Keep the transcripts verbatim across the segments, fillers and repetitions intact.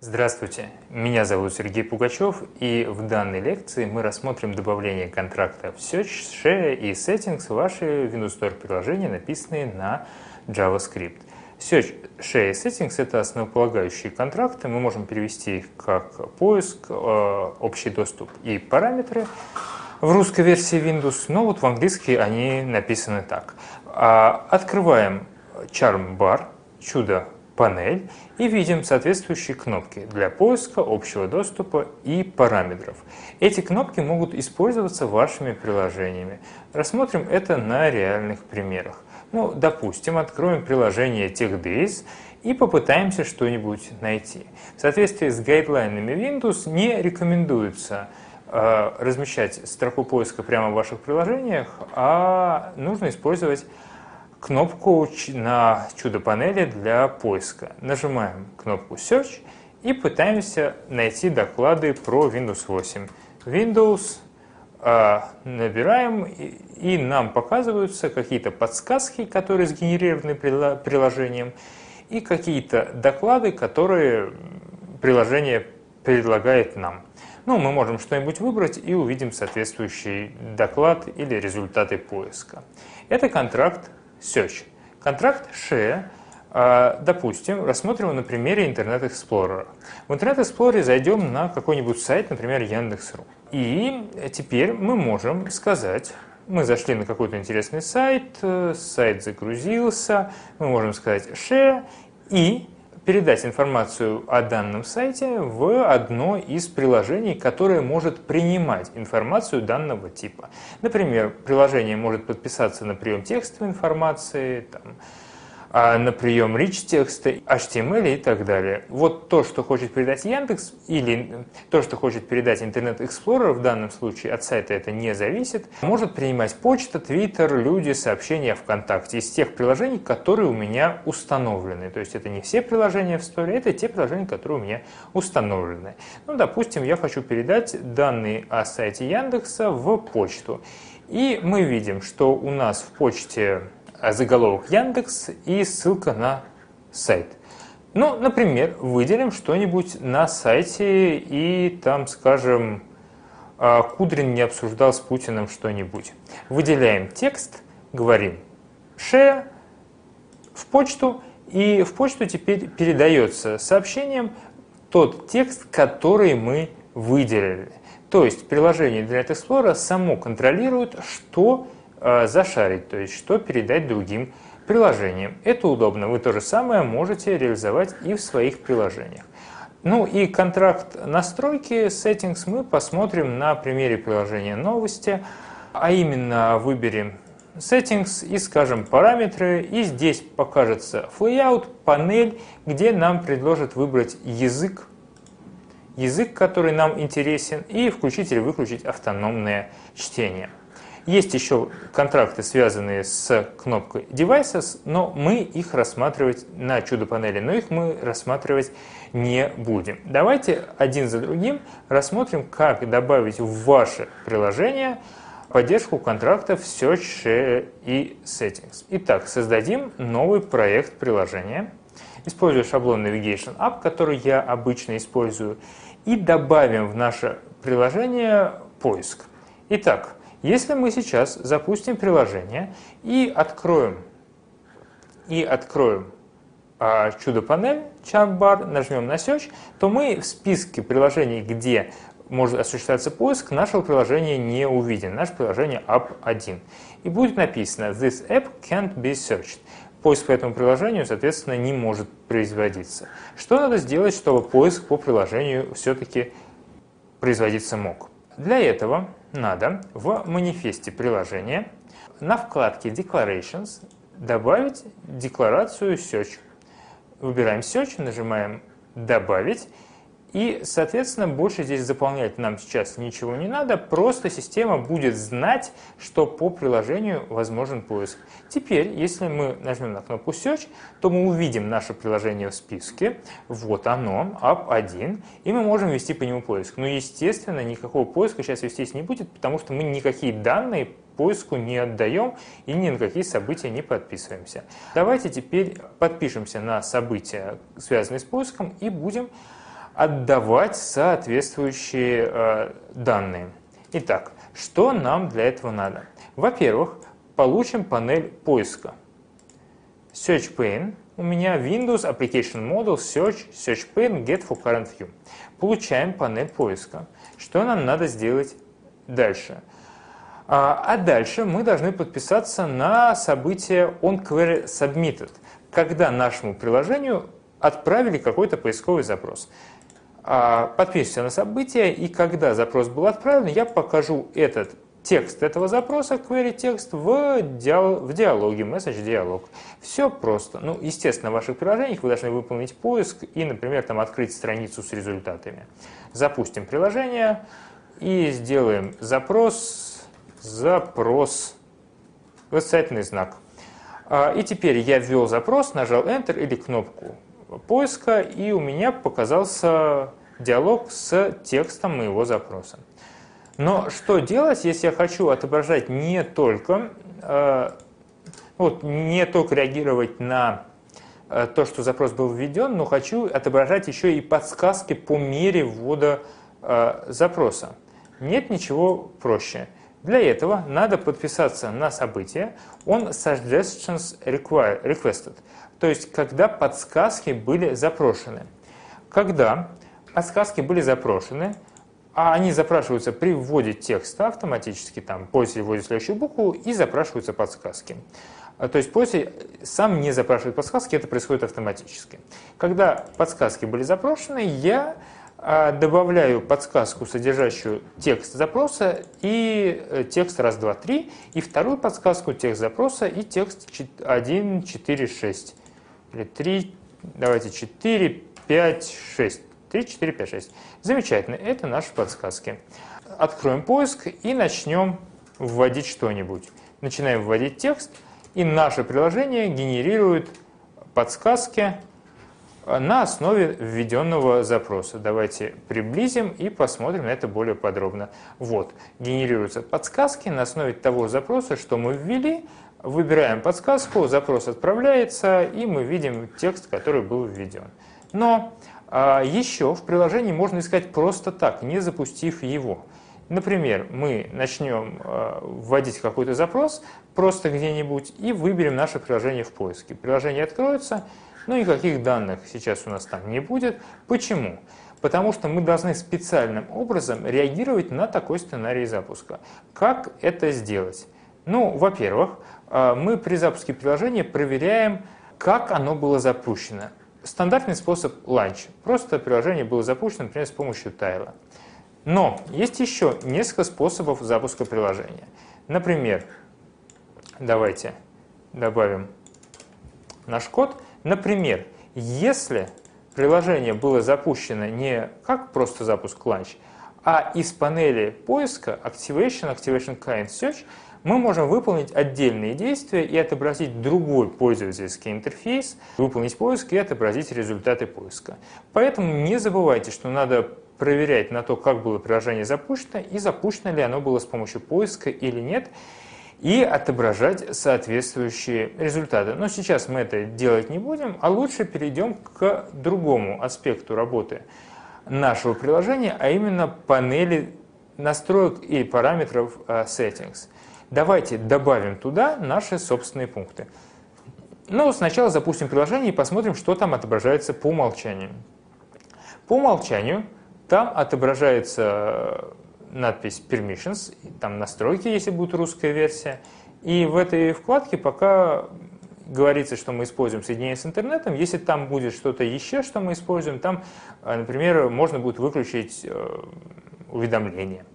Здравствуйте, меня зовут Сергей Пугачев, и в данной лекции мы рассмотрим добавление контрактов Search, Share и Settings в ваши Windows Store приложения, написанные на JavaScript. Search, Share и Settings – это основополагающие контракты, мы можем перевести их как поиск, общий доступ и параметры в русской версии Windows, но вот в английский они написаны так. Открываем Charm Bar, чудо панель, и видим соответствующие кнопки для поиска, общего доступа и параметров. Эти кнопки могут использоваться вашими приложениями. Рассмотрим это на реальных примерах. Ну, допустим, откроем приложение TechDays и попытаемся что-нибудь найти. В соответствии с гайдлайнами Windows не рекомендуется э, размещать строку поиска прямо в ваших приложениях, а нужно использовать кнопку на чудо-панели для поиска. Нажимаем кнопку Search и пытаемся найти доклады про Windows восемь. Windows, э, набираем, и, и нам показываются какие-то подсказки, которые сгенерированы приложением, и какие-то доклады, которые приложение предлагает нам. Ну, мы можем что-нибудь выбрать и увидим соответствующий доклад или результаты поиска. Это контракт Search. Контракт Share, допустим, рассмотрим его на примере Internet Explorer. В Internet Explorer зайдем на какой-нибудь сайт, например, Яндекс точка ру. И теперь мы можем сказать, мы зашли на какой-то интересный сайт, сайт загрузился, мы можем сказать Share и передать информацию о данном сайте в одно из приложений, которое может принимать информацию данного типа. Например, приложение может подписаться на прием текстовой информации, там, на прием rich текста, эйч ти эм эл и так далее. Вот то, что хочет передать Яндекс, или то, что хочет передать Internet Explorer, в данном случае от сайта это не зависит, может принимать почта, Twitter, люди, сообщения ВКонтакте из тех приложений, которые у меня установлены. То есть это не все приложения в Store, это те приложения, которые у меня установлены. Ну, допустим, я хочу передать данные о сайте Яндекса в почту. И мы видим, что у нас в почте заголовок Яндекс и ссылка на сайт. Ну, например, выделим что-нибудь на сайте и там, скажем, Кудрин не обсуждал с Путиным что-нибудь. Выделяем текст, говорим share в почту, и в почту теперь передается сообщением тот текст, который мы выделили. То есть приложение Internet Explorer само контролирует, что зашарить, то есть что передать другим приложениям. Это удобно. Вы то же самое можете реализовать и в своих приложениях. Ну и контракт настройки Settings мы посмотрим на примере приложения новости, а именно выберем Settings и скажем параметры, и здесь покажется Layout, панель, где нам предложат выбрать язык, язык, который нам интересен, и включить или выключить автономное чтение. Есть еще контракты, связанные с кнопкой Devices, но мы их рассматривать на чудо-панели, но их мы рассматривать не будем. Давайте один за другим рассмотрим, как добавить в ваше приложение поддержку контрактов Search, Share и Settings. Итак, создадим новый проект приложения, используя шаблон Navigation App, который я обычно использую, и добавим в наше приложение поиск. Итак, если мы сейчас запустим приложение и откроем, и откроем а, чудо-панель, Charm Bar, нажмем на Search, то мы в списке приложений, где может осуществляться поиск, нашего приложения не увидим. Наше приложение App один. И будет написано «This app can't be searched». Поиск по этому приложению, соответственно, не может производиться. Что надо сделать, чтобы поиск по приложению все-таки производиться мог? Для этого надо в манифесте приложения на вкладке Declarations добавить декларацию Search. Выбираем Search, нажимаем «Добавить». И, соответственно, больше здесь заполнять нам сейчас ничего не надо, просто система будет знать, что по приложению возможен поиск. Теперь, если мы нажмем на кнопку Search, то мы увидим наше приложение в списке. Вот оно, App один, и мы можем ввести по нему поиск. Но, естественно, никакого поиска сейчас вестись не будет, потому что мы никакие данные поиску не отдаем и ни на какие события не подписываемся. Давайте теперь подпишемся на события, связанные с поиском, и будем отдавать соответствующие э, данные. Итак, что нам для этого надо? Во-первых, получим панель поиска. Search pane. У меня Windows Application Model Search, Search pane, Get for Current View. Получаем панель поиска. Что нам надо сделать дальше? А, а дальше мы должны подписаться на событие onQuery Submitted, когда нашему приложению отправили какой-то поисковый запрос. А, подпишемся на событие, и когда запрос был отправлен, я покажу этот текст этого запроса, query текст, в, диал, в диалоге, message диалог. Все просто. Ну, естественно, в ваших приложениях вы должны выполнить поиск и, например, там, открыть страницу с результатами. Запустим приложение и сделаем запрос, запрос, восклицательный знак. И теперь я ввел запрос, нажал Enter или кнопку поиска, и у меня показался диалог с текстом моего запроса. Но что делать, если я хочу отображать не только, э, вот, не только реагировать на э, то, что запрос был введен, но хочу отображать еще и подсказки по мере ввода э, запроса? Нет ничего проще. Для этого надо подписаться на событие on suggestions requested, то есть когда подсказки были запрошены. Когда подсказки были запрошены, а они запрашиваются при вводе текста автоматически, там пользователь вводит следующую букву и запрашиваются подсказки. То есть пользователь сам не запрашивает подсказки, это происходит автоматически. Когда подсказки были запрошены, я добавляю подсказку, содержащую текст запроса и текст раз, два, три, и вторую подсказку, текст запроса и текст один, четыре, шесть. Или три, давайте четыре, пять, шесть. три, четыре, пять, шесть. Замечательно, это наши подсказки. Откроем поиск и начнем вводить что-нибудь. Начинаем вводить текст, и наше приложение генерирует подсказки на основе введенного запроса. Давайте приблизим и посмотрим на это более подробно. Вот, генерируются подсказки на основе того запроса, что мы ввели. Выбираем подсказку, запрос отправляется, и мы видим текст, который был введен. Но а, еще в приложении можно искать просто так, не запустив его. Например, мы начнем а, вводить какой-то запрос просто где-нибудь и выберем наше приложение в поиске. Приложение откроется, но никаких данных сейчас у нас там не будет. Почему? Потому что мы должны специальным образом реагировать на такой сценарий запуска. Как это сделать? Ну, во-первых, мы при запуске приложения проверяем, как оно было запущено. Стандартный способ launch. Просто приложение было запущено, например, с помощью тайла. Но есть еще несколько способов запуска приложения. Например, давайте добавим наш код. Например, если приложение было запущено не как просто запуск launch, а из панели поиска Activation, Activation Kind Search, мы можем выполнить отдельные действия и отобразить другой пользовательский интерфейс, выполнить поиск и отобразить результаты поиска. Поэтому не забывайте, что надо проверять на то, как было приложение запущено и запущено ли оно было с помощью поиска или нет, и отображать соответствующие результаты. Но сейчас мы это делать не будем, а лучше перейдем к другому аспекту работы нашего приложения, а именно панели настроек и параметров uh, Settings. Давайте добавим туда наши собственные пункты. Но сначала запустим приложение и посмотрим, что там отображается по умолчанию. По умолчанию там отображается надпись Permissions, там настройки, если будет русская версия. И в этой вкладке пока говорится, что мы используем соединение с интернетом. Если там будет что-то еще, что мы используем, там, например, можно будет выключить уведомления.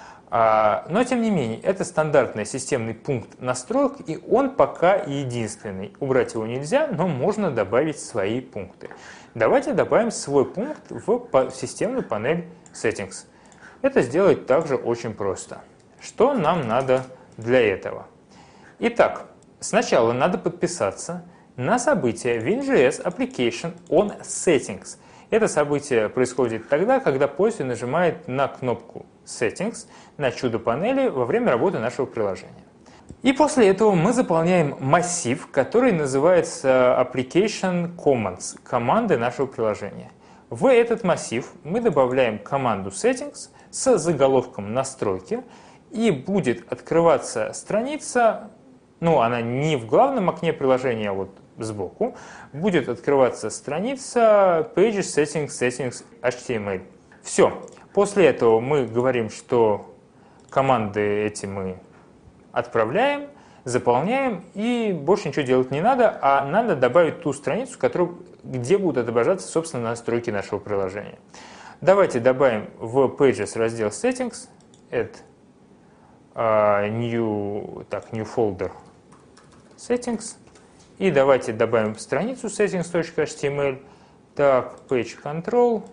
Но, тем не менее, это стандартный системный пункт настроек, и он пока единственный. Убрать его нельзя, но можно добавить свои пункты. Давайте добавим свой пункт в системную панель Settings. Это сделать также очень просто. Что нам надо для этого? Итак, сначала надо подписаться на событие WinJS Application on Settings. Это событие происходит тогда, когда пользователь нажимает на кнопку Settings на чудо-панели во время работы нашего приложения. И после этого мы заполняем массив, который называется Application Commands, команды нашего приложения. В этот массив мы добавляем команду settings с заголовком настройки, и будет открываться страница, ну она не в главном окне приложения, а вот сбоку, будет открываться страница Pages Settings Settings эйч ти эм эль. Все. После этого мы говорим, что команды эти мы отправляем, заполняем, и больше ничего делать не надо, а надо добавить ту страницу, которую, где будут отображаться, собственно, настройки нашего приложения. Давайте добавим в Pages раздел Settings, add uh, new, так, new folder Settings, и давайте добавим страницу settings.html, так, page control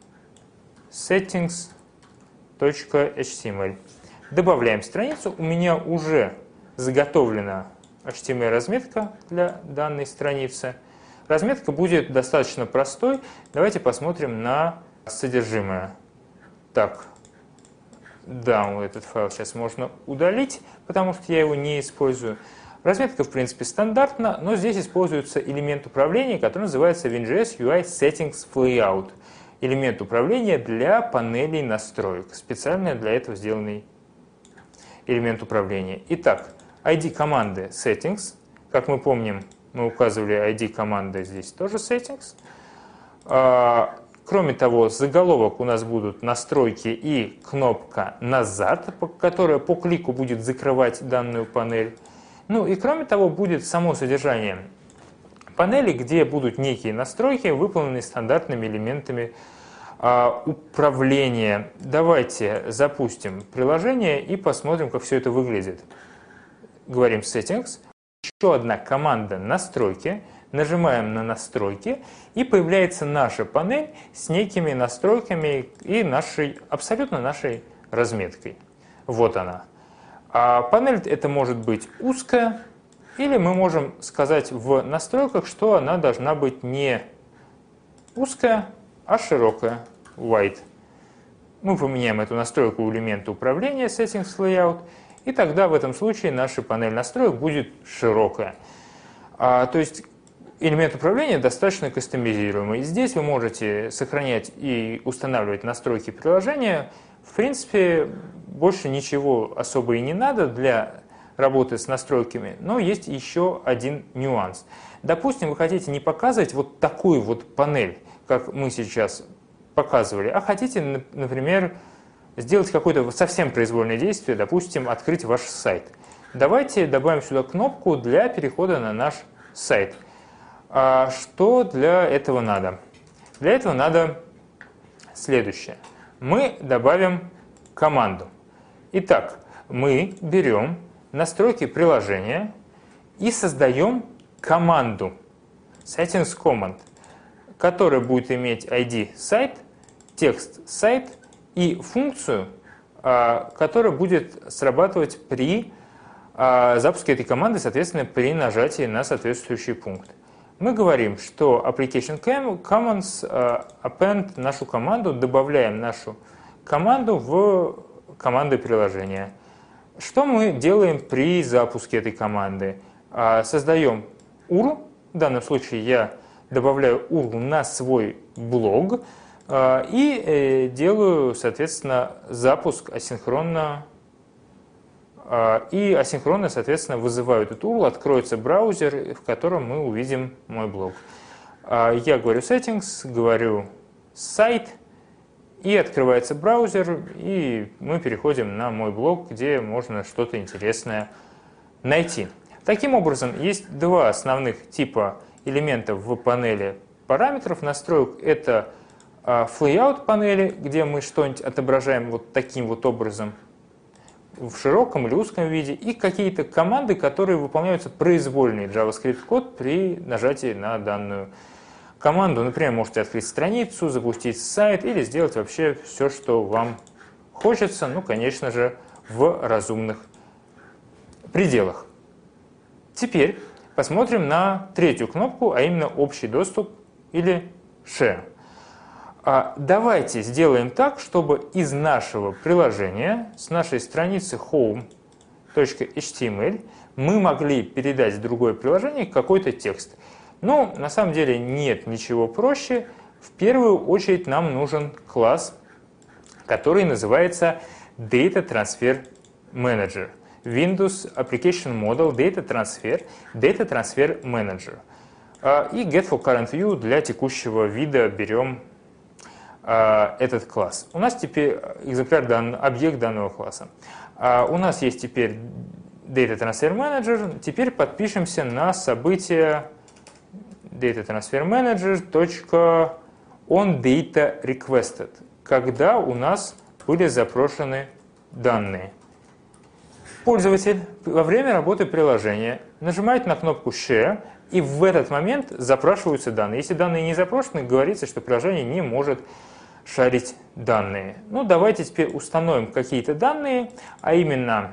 settings.html. Добавляем страницу, у меня уже заготовлена эйч ти эм эль-разметка для данной страницы. Разметка будет достаточно простой. Давайте посмотрим на содержимое. Так, да, этот файл сейчас можно удалить, потому что я его не использую. Разметка, в принципе, стандартна, но здесь используется элемент управления, который называется WinJS ю ай Settings Layout. Элемент управления для панелей настроек. Специально для этого сделанный элемент управления. Итак, ай ди команды Settings. Как мы помним, мы указывали ай ди команды здесь тоже Settings. Кроме того, заголовок у нас будут настройки и кнопка «Назад», которая по клику будет закрывать данную панель. Ну и кроме того, будет само содержание панели, где будут некие настройки, выполненные стандартными элементами а, управления. Давайте запустим приложение и посмотрим, как все это выглядит. Говорим Settings. Еще одна команда «Настройки». Нажимаем на «Настройки», и появляется наша панель с некими настройками и нашей, абсолютно нашей разметкой. Вот она. А панель это может быть узкая, или мы можем сказать в настройках, что она должна быть не узкая, а широкая, wide. Мы поменяем эту настройку у элемента управления Settings Layout, и тогда в этом случае наша панель настроек будет широкая. А, то есть элемент управления достаточно кастомизируемый. Здесь вы можете сохранять и устанавливать настройки приложения. В принципе, больше ничего особо и не надо для работы с настройками, но есть еще один нюанс. Допустим, вы хотите не показывать вот такую вот панель, как мы сейчас показывали, а хотите, например, сделать какое-то совсем произвольное действие, допустим, открыть ваш сайт. Давайте добавим сюда кнопку для перехода на наш сайт. А что для этого надо? Для этого надо следующее. Мы добавим команду. Итак, мы берем настройки приложения и создаем команду Settings Command, которая будет иметь ай ди сайт, текст сайт и функцию, которая будет срабатывать при запуске этой команды, соответственно, при нажатии на соответствующий пункт. Мы говорим, что Application Commands append нашу команду, добавляем нашу команду в команды приложения. Что мы делаем при запуске этой команды? Создаем ю ар эл, в данном случае я добавляю ю ар эл на свой блог и делаю, соответственно, запуск асинхронно, и асинхронно, соответственно, вызываю этот ю ар эл, откроется браузер, в котором мы увидим мой блог. Я говорю Settings, говорю сайт, и открывается браузер, и мы переходим на мой блог, где можно что-то интересное найти. Таким образом, есть два основных типа элементов в панели параметров настроек. Это Layout панели, где мы что-нибудь отображаем вот таким вот образом, в широком или узком виде, и какие-то команды, которые выполняются произвольный JavaScript код при нажатии на данную команду. Например, можете открыть страницу, запустить сайт или сделать вообще все, что вам хочется, ну, конечно же, в разумных пределах. Теперь посмотрим на третью кнопку, а именно общий доступ или Share. Давайте сделаем так, чтобы из нашего приложения, с нашей страницы home точка эйч ти эм эль, мы могли передать в другое приложение какой-то текст. Но на самом деле нет ничего проще. В первую очередь нам нужен класс, который называется Data Transfer Manager. Windows Application Model Data Transfer, Data Transfer Manager. И GetForCurrentView для текущего вида берем этот класс. У нас теперь экземпляр дан, объект данного класса. У нас есть теперь Data Transfer Manager. Теперь подпишемся на событие Data Transfer Manager .onDataRequested, когда у нас были запрошены данные. Пользователь во время работы приложения нажимает на кнопку Share, и в этот момент запрашиваются данные. Если данные не запрошены, говорится, что приложение не может шарить данные. Ну, давайте теперь установим какие-то данные, а именно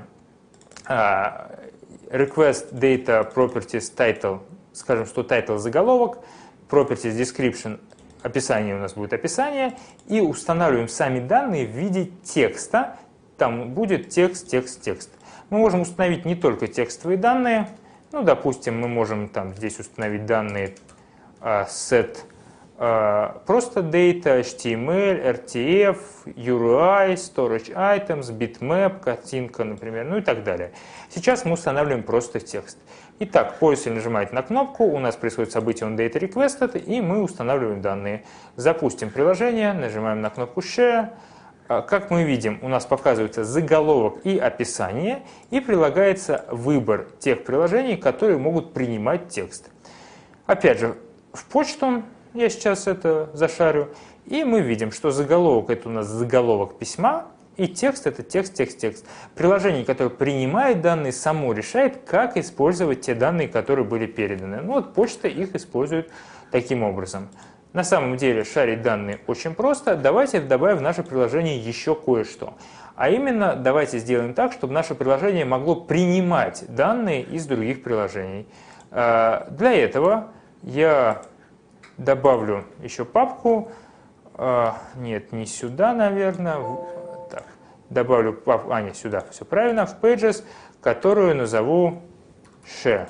uh, Request Data Properties Title, скажем, что title заголовок, Properties Description, описание у нас будет описание, и устанавливаем сами данные в виде текста. Там будет текст, текст, текст. Мы можем установить не только текстовые данные. Ну, допустим, мы можем там здесь установить данные uh, set uh, просто data, эйч ти эм эль, эр ти эф, ю ар ай, storage items, bitmap, картинка, например, ну и так далее. Сейчас мы устанавливаем просто текст. Итак, пользователь нажимает на кнопку, у нас происходит событие onDataRequested, и мы устанавливаем данные. Запустим приложение, нажимаем на кнопку Share. Как мы видим, у нас показывается заголовок и описание, и прилагается выбор тех приложений, которые могут принимать текст. Опять же, в почту я сейчас это зашарю, и мы видим, что заголовок – это у нас заголовок письма, и текст – это текст, текст, текст. Приложение, которое принимает данные, само решает, как использовать те данные, которые были переданы. Ну вот почта их использует таким образом. На самом деле шарить данные очень просто. Давайте добавим в наше приложение еще кое-что. А именно, давайте сделаем так, чтобы наше приложение могло принимать данные из других приложений. Для этого я добавлю еще папку. Нет, не сюда, наверное. Так, добавлю папку, а нет, сюда, все правильно, в Pages, которую назову Share.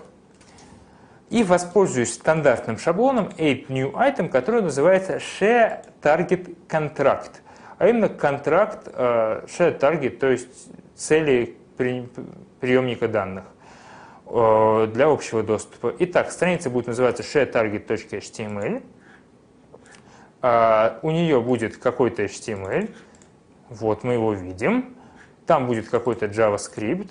И воспользуюсь стандартным шаблоном add new item, который называется share target contract. А именно контракт uh, share target, то есть цели при, приемника данных uh, для общего доступа. Итак, страница будет называться sharetarget.html. Uh, у нее будет какой-то эйч ти эм эль. Вот мы его видим. Там будет какой-то JavaScript.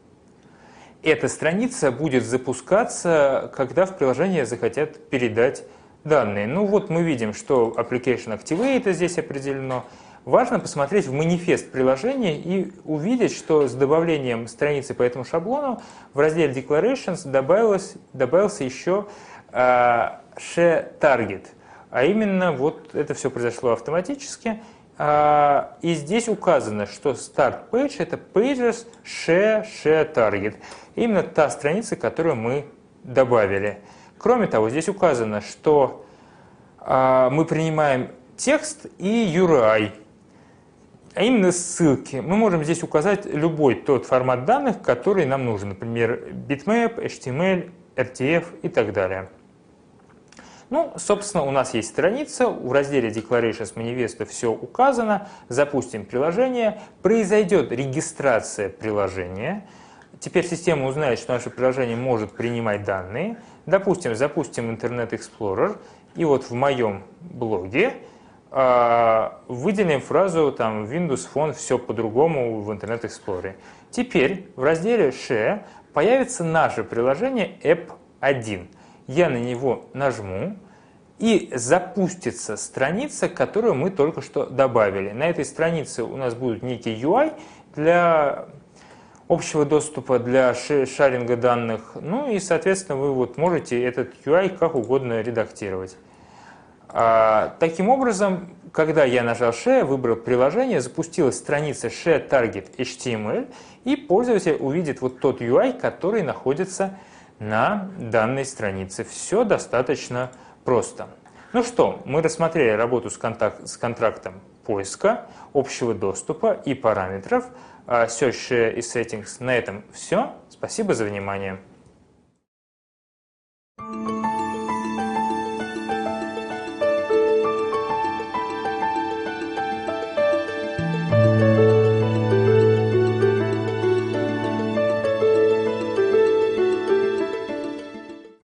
Эта страница будет запускаться, когда в приложение захотят передать данные. Ну вот мы видим, что Application Activate здесь определено. Важно посмотреть в манифест приложения и увидеть, что с добавлением страницы по этому шаблону в разделе Declarations добавилось, добавился еще uh, Share Target. А именно вот это все произошло автоматически. Uh, и здесь указано, что Start Page – это Pages Share Share Target. Именно та страница, которую мы добавили. Кроме того, здесь указано, что uh, мы принимаем текст и ю ар ай, а именно ссылки. Мы можем здесь указать любой тот формат данных, который нам нужен. Например, bitmap, эйч ти эм эль, эр ти эф и так далее. Ну, собственно, у нас есть страница, в разделе Declarations манифеста все указано. Запустим приложение, произойдет регистрация приложения. Теперь система узнает, что наше приложение может принимать данные. Допустим, запустим Internet Explorer, и вот в моем блоге э, выделим фразу там Windows Phone все по-другому в Internet Explorer. Теперь в разделе Share появится наше приложение эп один. Я на него нажму, и запустится страница, которую мы только что добавили. На этой странице у нас будет некий ю ай для общего доступа, для шаринга данных. Ну и, соответственно, вы вот можете этот ю ай как угодно редактировать. А, таким образом, когда я нажал Share, выбрал приложение, запустилась страница Share Target эйч ти эм эль, и пользователь увидит вот тот ю ай, который находится на данной странице. Все достаточно просто. Ну что, мы рассмотрели работу с, контакт, с контрактом поиска, общего доступа и параметров, Search, Share и Settings. На этом все. Спасибо за внимание.